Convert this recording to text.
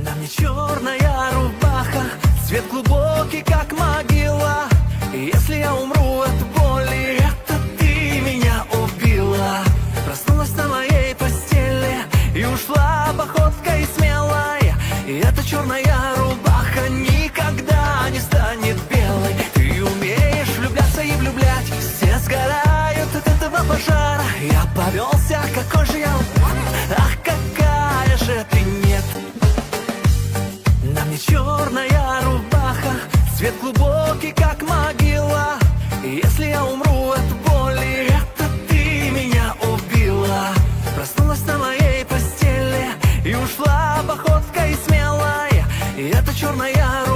На мне черная рубаха, цвет глубокий, как могила. И если я умру от боли, это ты меня убила. Проснулась на моей постели и ушла походкой смелой. И эта черная рубаха никогда не станет белой. Ты умеешь влюбляться и влюблять, все сгорают от этого пожара. Я повелся, какой же я, ах, какая же ты нет. На мне черная рубаха, цвет глубокий, как могила. И если я умру от боли, это ты меня убила. Проснулась на моей постели и ушла походкой смелой. И эта черная